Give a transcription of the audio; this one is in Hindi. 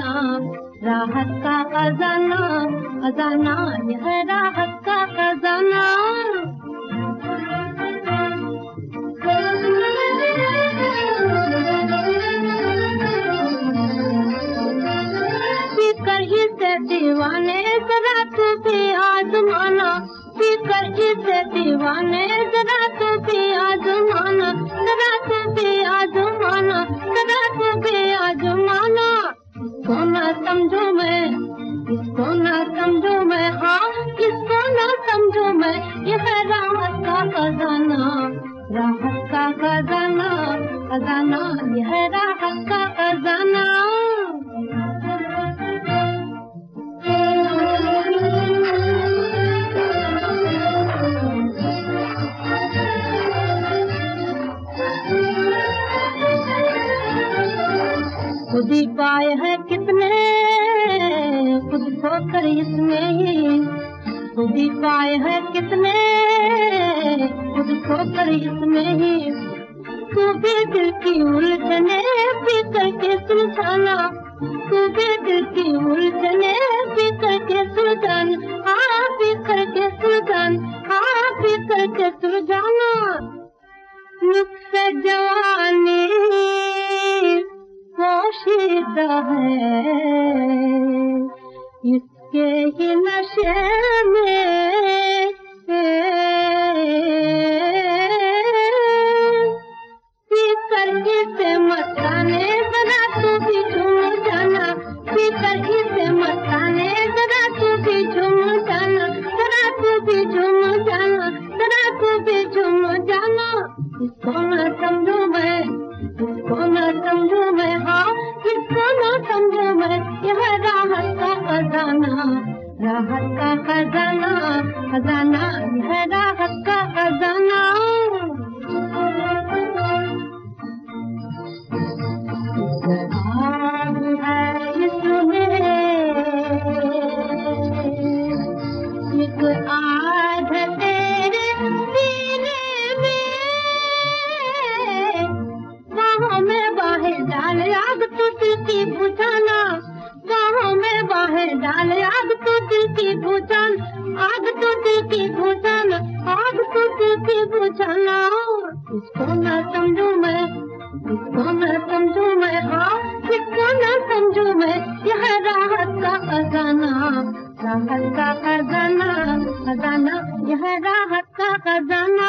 खजाना, राहत का खजाना, खजाना यह राहत का खजाना। पीकर इसे दीवाने जरा तू भी आजमाना, पीकर इसे दीवाने जरा तू भी आजमाना, जरा तू भी आजमाना, जरा तू भी आजमाना। इसको ना समझो मैं, इसको ना समझो मैं, हाँ इसको ना समझो मैं, यह राहत का खजाना, राहत का खजाना, खजाना यह राहत का खजाना। खुद ही पाए हैं कितने, खुद खोकर इसमें ही, खुद ही पाए हैं कितने, खुद खोकर इसमें ही। तू भी दिल की उलझने पी करके सुलझाना, तू भी दिल की उलझने पी करके सुलझाना, हाँ पी करके सुलझाना, हाँ पी करके सुलझाना। मुझसे जवानी पोशीदा है, इसके ही नशे में पीकर इसे मस्ताने जरा तू भी झूम जाना, पीकर इसे मस्ताने जरा तू भी झूम जाना, जरा तू भी झूम जाना, जरा तू भी झूम जाना। इसको न समझू मैं, इसको न समझू मैं, हाँ इसको न समझू मैं, यह राहत का खजाना, राहत का खजाना, खजाना यह राहत का खजाना। आग है इसमें एक आग तेरे सीने में, बाहों में बाहें डाल आग तू दिल की बुझाना, बाहों में बाहें डाल आग तू दिल की बुझाना, आग तू दिल की बुझाना, आग तू दिल की बुझाना। इसको न समझू मैं, इसको न समझू मैं, हाँ इसको न समझू मैं, यह राहत का खजाना, राहत का खजाना, खजाना यह राहत का खजाना।